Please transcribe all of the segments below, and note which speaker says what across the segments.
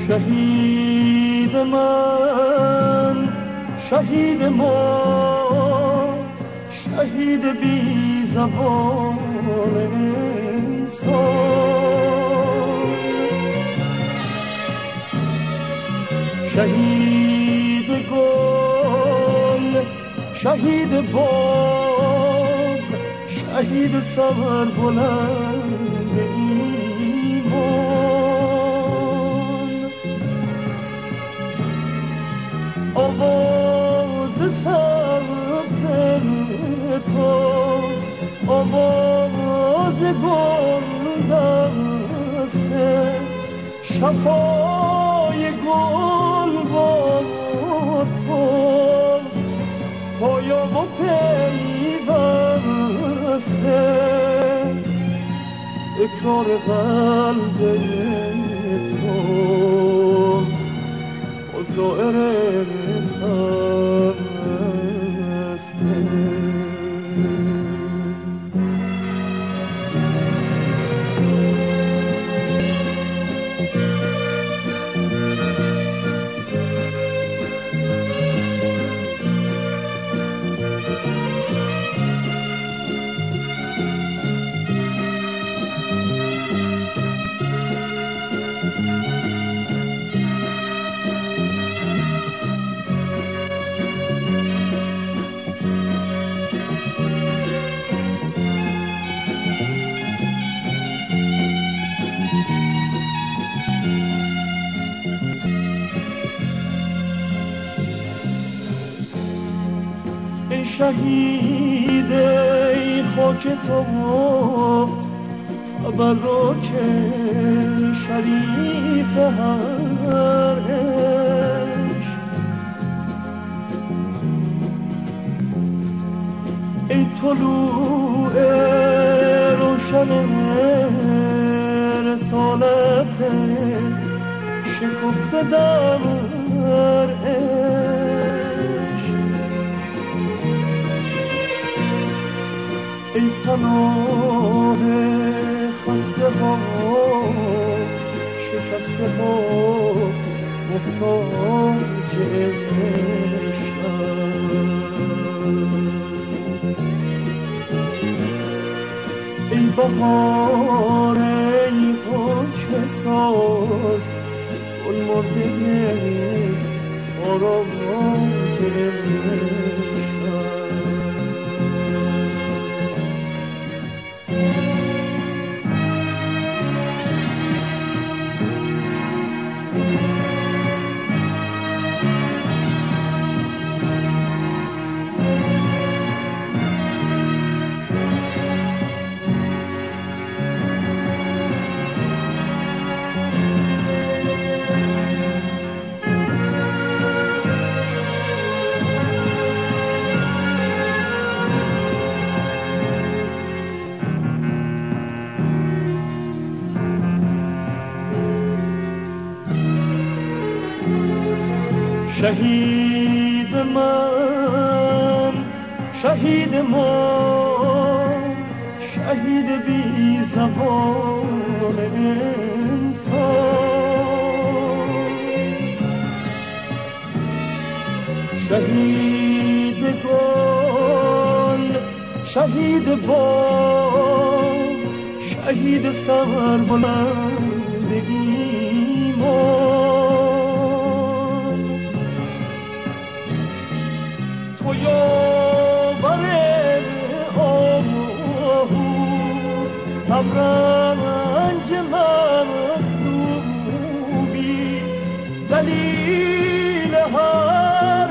Speaker 1: شهید من، شهید ما، شهید بی زبان انسان، شهید گل، شهید باغ، شهید سر بلند ایمان. آواز سبز توست، آواز گل دسته، شفای گل با توست، پایا و پیوسته، تکرار قلب توست و زائر خسته. شهید ای خاک تو تبرک شریف هر عشق، ای طلوع روشن رسالت شکفته در ای پناه خسته ها شکسته ها محتاج عشق. ای بهار ای حکم ساز گل مرده آرامش عشق. شهید من، شهید ما، شهید بی زبان انسان، شهید گل، شهید باغ، شهید سر بلند ایمان. تو یاور آهو همرنج مظلومی، دلیل هر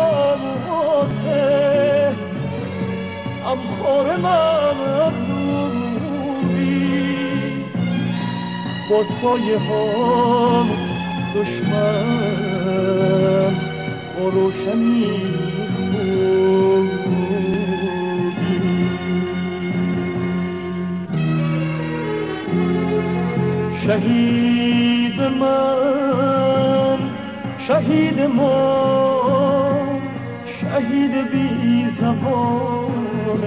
Speaker 1: فاتح امخار مغلوبی، با سایه ها دشمن با روشنی خوبی. شهید من، شهید ما، شهید بی زبان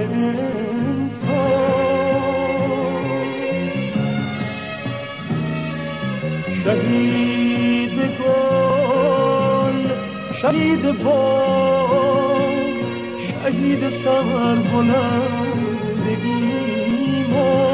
Speaker 1: انسان، شهید گل شهید باد شهید سر بلندگی ما